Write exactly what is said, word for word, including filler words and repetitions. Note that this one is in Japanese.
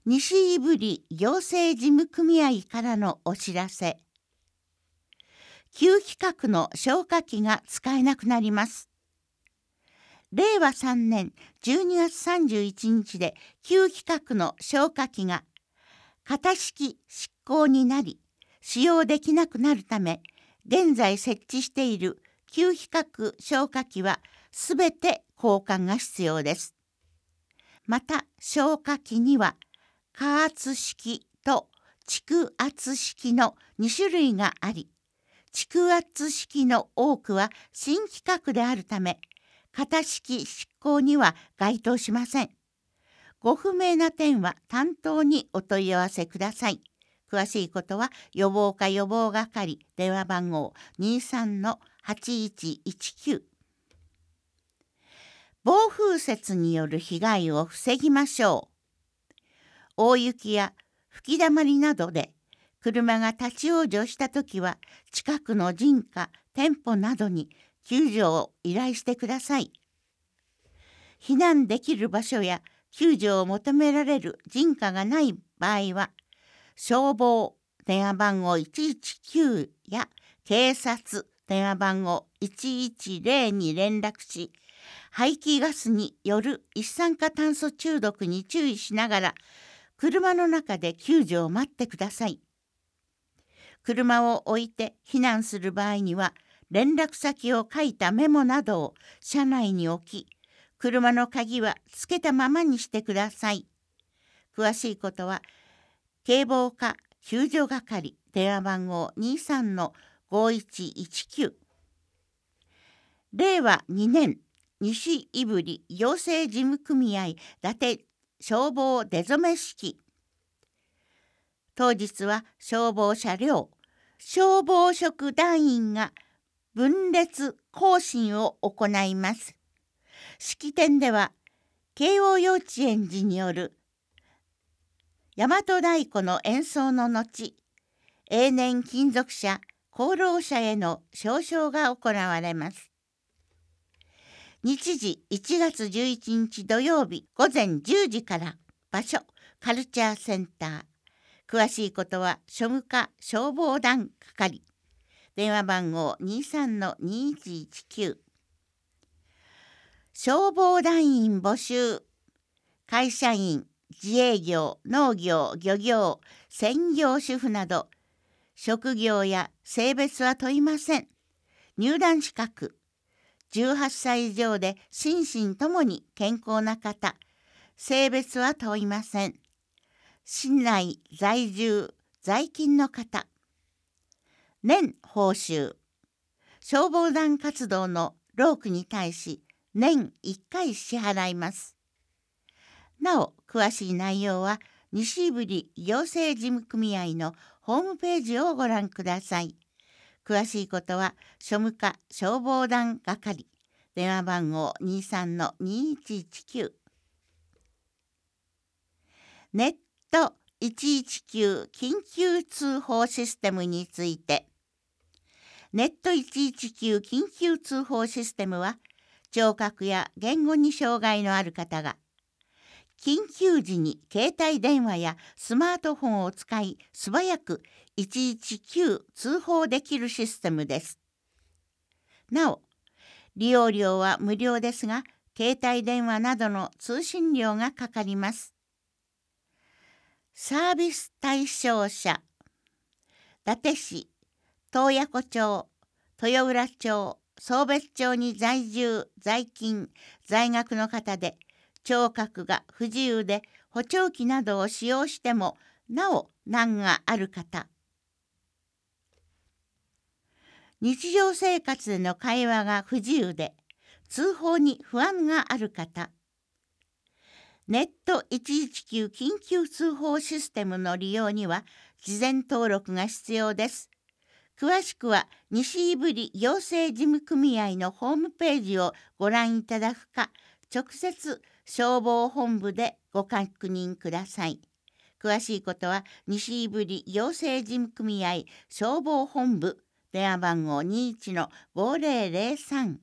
西胆振行政事務組合からのお知らせ。旧規格の消火器が使えなくなります。れいわさんねんじゅうにがつさんじゅういちにちで旧規格の消火器が型式失効になり使用できなくなるため、現在設置している旧規格消火器はすべて交換が必要です。また消火器には加圧式と蓄圧式のにしゅるいがあり、蓄圧式の多くは新規格であるため、型式執行には該当しません。ご不明な点は担当にお問い合わせください。詳しいことは予防課予防係電話番号 にじゅうさんのはちいちいちきゅう。暴風雪による被害を防ぎましょう。大雪や吹きだまりなどで車が立ち往生したときは、近くの人家、店舗などに救助を依頼してください。避難できる場所や救助を求められる人家がない場合は、消防電話番号いちいちきゅうや警察電話番号いちいちぜろに連絡し、排気ガスによる一酸化炭素中毒に注意しながら、車の中で救助を待ってください。車を置いて避難する場合には、連絡先を書いたメモなどを車内に置き、車の鍵はつけたままにしてください。詳しいことは、警防課救助係電話番号 にじゅうさんのごいちいちきゅう。れいわにねん西胆振行政事務組合伊達消防出初め式。当日は消防車両、消防職団員が分列行進を行います。式典では、慶応幼稚園児による大和太鼓の演奏の後、永年勤続者、功労者への表彰が行われます。日時いちがつじゅういちにち土曜日ごぜんじゅうじから、場所カルチャーセンター。詳しいことは庶務課消防団係電話番号 にじゅうさんのにいちいちきゅう。消防団員募集。会社員、自営業、農業、漁業、専業主婦など職業や性別は問いません。入団資格、じゅうはっさい以上で心身ともに健康な方。性別は問いません。市内在住、在勤の方。年報酬。消防団活動の労苦に対し年いっかい支払います。なお、詳しい内容は西胆振行政事務組合のホームページをご覧ください。詳しいことは庶務課消防団係電話番号 にじゅうさんのにいちいちきゅう。ネットいちいちきゅう緊急通報システムについて。ネットいちいちきゅう緊急通報システムは、聴覚や言語に障害のある方が緊急時に携帯電話やスマートフォンを使い素早くいちいちきゅう通報できるシステムです。なお、利用料は無料ですが、携帯電話などの通信料がかかります。サービス対象者。伊達市、洞爺湖町、豊浦町、壮別町に在住、在勤、在学の方で、聴覚が不自由で補聴器などを使用してもなお難がある方。日常生活での会話が不自由で通報に不安がある方。ネットいちいちきゅう緊急通報システムの利用には事前登録が必要です。詳しくは西胆振行政事務組合のホームページをご覧いただくか、直接消防本部でご確認ください。詳しいことは西胆振行政事務組合消防本部電話番号にじゅういちのごぜろぜろさん。